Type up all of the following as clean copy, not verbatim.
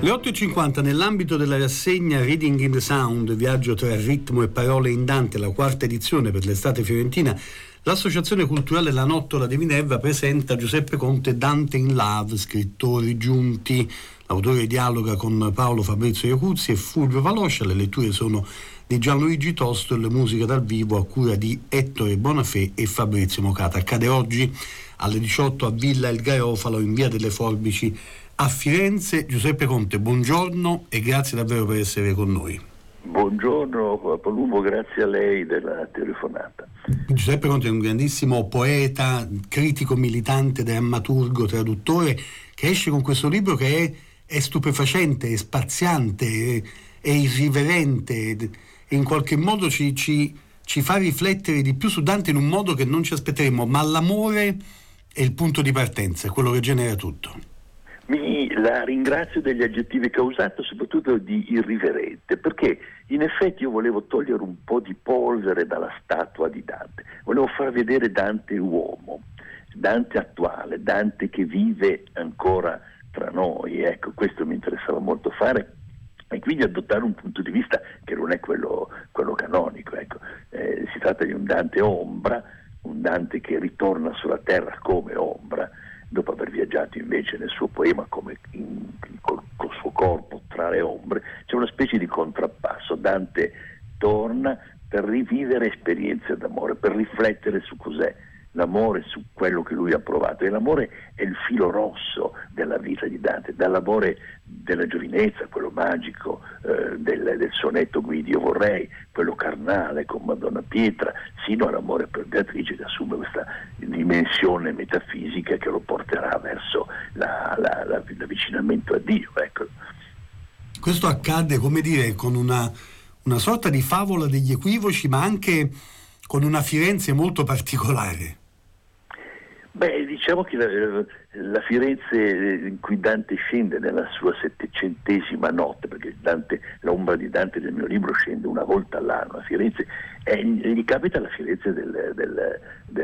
Le 8.50 nell'ambito della rassegna Reading in the Sound, viaggio tra ritmo e parole in Dante, la quarta edizione per l'estate fiorentina, l'Associazione Culturale La Nottola di Minerva presenta Giuseppe Conte Dante in Love, scrittori giunti. L'autore dialoga con Paolo Fabrizio Iacuzzi e Fulvio Valoscia. Le letture sono di Gianluigi Tosto e le musiche dal vivo a cura di Ettore Bonafè e Fabrizio Mocata. Accade oggi alle 18 a Villa Il Garofalo in via delle Forbici a Firenze. Giuseppe Conte, buongiorno e grazie davvero per essere con noi. Buongiorno Palumbo, grazie a lei della telefonata. Giuseppe Conte è un grandissimo poeta, critico, militante, drammaturgo, traduttore, che esce con questo libro che è stupefacente, è spaziante, è irriverente e in qualche modo ci fa riflettere di più su Dante in un modo che non ci aspetteremmo, ma l'amore è il punto di partenza, è quello che genera tutto. La ringrazio degli aggettivi che ha usato, soprattutto di irriverente, perché in effetti io volevo togliere un po' di polvere dalla statua di Dante, volevo far vedere Dante uomo, Dante attuale, Dante che vive ancora tra noi, ecco, questo mi interessava molto fare e quindi adottare un punto di vista che non è quello canonico, ecco. Si tratta di un Dante ombra, un Dante che ritorna sulla terra come ombra, dopo aver viaggiato invece nel suo poema come col suo corpo tra le ombre. C'è una specie di contrappasso. Dante torna per rivivere esperienze d'amore, per riflettere su cos'è l'amore, su quello che lui ha provato. E l'amore è il filo rosso della vita di Dante, dall'amore della giovinezza, quello magico del sonetto Guidi io vorrei, quello carnale con Madonna Pietra, sino all'amore per Beatrice, che assume questa dimensione metafisica che lo porterà verso l'avvicinamento a Dio, ecco. Questo accade, come dire, con una sorta di favola degli equivoci, ma anche con una Firenze molto particolare. Beh, diciamo che la Firenze in cui Dante scende nella sua 700ª notte, perché l'ombra di Dante nel mio libro scende una volta all'anno a Firenze, gli capita la Firenze del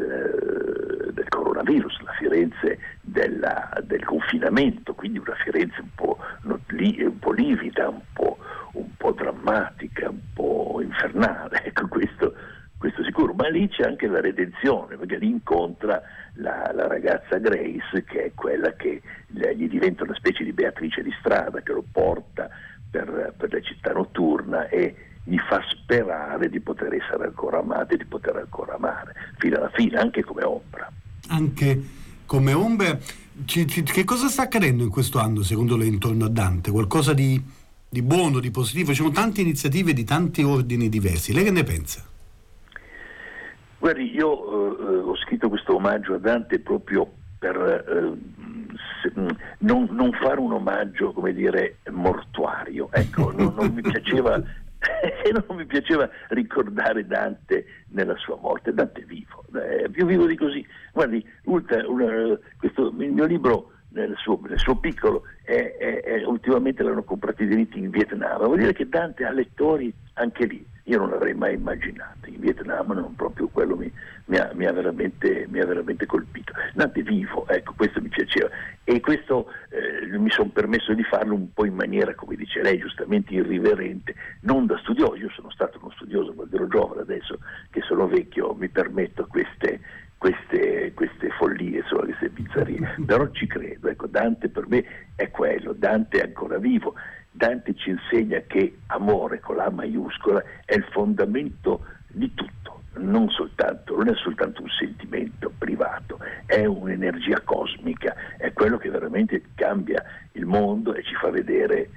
coronavirus, la Firenze del confinamento, quindi una Firenze un po' livida, un po' drammatica, un po' infernale, ecco, questo sicuro, ma lì c'è anche la redenzione, perché lì incontra la ragazza Grace, che è quella che gli diventa una specie di Beatrice di strada, che lo porta per la città notturna e gli fa sperare di poter essere ancora amato e di poter ancora amare fino alla fine, anche come ombra. Anche come ombra. Che cosa sta accadendo in questo anno secondo lei intorno a Dante? Qualcosa di buono, di positivo? Ci sono tante iniziative di tanti ordini diversi, lei che ne pensa? Guardi, io ho scritto questo omaggio a Dante proprio per non fare un omaggio, come dire, mortuario, ecco, non mi piaceva non mi piaceva ricordare Dante nella sua morte. Dante è vivo, più vivo di così. Guardi, il mio libro nel suo piccolo ultimamente l'hanno comprato i diritti in Vietnam, vuol dire che Dante ha lettori anche lì. Io non l'avrei mai immaginato, in Vietnam non proprio quello mi ha veramente colpito. Dante vivo, ecco, questo mi piaceva e questo mi sono permesso di farlo un po' in maniera, come dice lei, giustamente irriverente, non da studioso. Io sono stato uno studioso quando ero giovane, adesso che sono vecchio mi permetto queste follie, insomma, queste bizzarie, però ci credo, ecco, Dante per me è quello, Dante è ancora vivo. Dante ci insegna che amore con la maiuscola è il fondamento di tutto, non è soltanto un sentimento privato, è un'energia cosmica, è quello che veramente cambia il mondo e ci fa vedere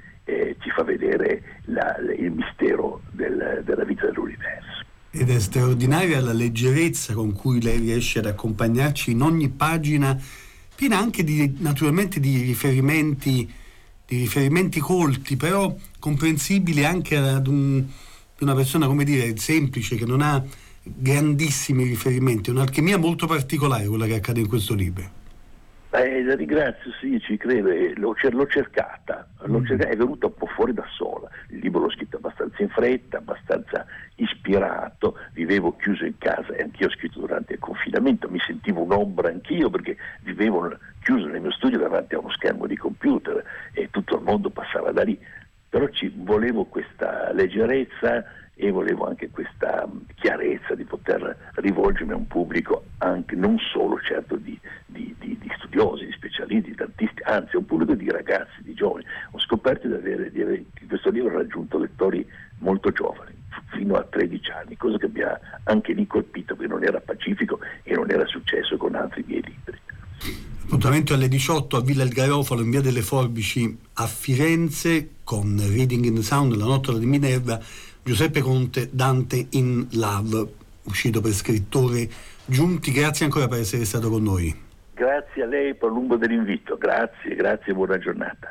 il mistero della vita dell'universo. Ed è straordinaria la leggerezza con cui lei riesce ad accompagnarci in ogni pagina, piena anche naturalmente di riferimenti colti, però comprensibili anche ad una persona, come dire, semplice, che non ha grandissimi riferimenti. È un'alchimia molto particolare quella che accade in questo libro. La ringrazio, sì, ci credo, l'ho cercata, è venuta un po' fuori da sola. Il libro l'ho scritto abbastanza in fretta, abbastanza ispirato, vivevo chiuso in casa e anch'io ho scritto durante il confinamento, mi sentivo un'ombra anch'io perché vivevo chiuso nel mio studio davanti a uno schermo di computer e tutto il mondo passava da lì, però volevo questa leggerezza e volevo anche questa chiarezza di poter rivolgermi a un pubblico anche non solo certo di studiosi, di specialisti, di artisti, anzi un pubblico di ragazzi, di giovani. Ho scoperto che questo libro ha raggiunto lettori molto giovani, fino a 13 anni, cosa che mi ha anche lì colpito, perché non era pacifico e non era successo con altri miei libri. Appuntamento alle 18 a Villa Il Garofalo in via delle Forbici a Firenze con Reading in the Sound, La Nottola di Minerva, Giuseppe Conte, Dante in Love, uscito per Scrittore Giunti. Grazie ancora per essere stato con noi. Grazie a lei per lungo dell'invito, grazie, buona giornata.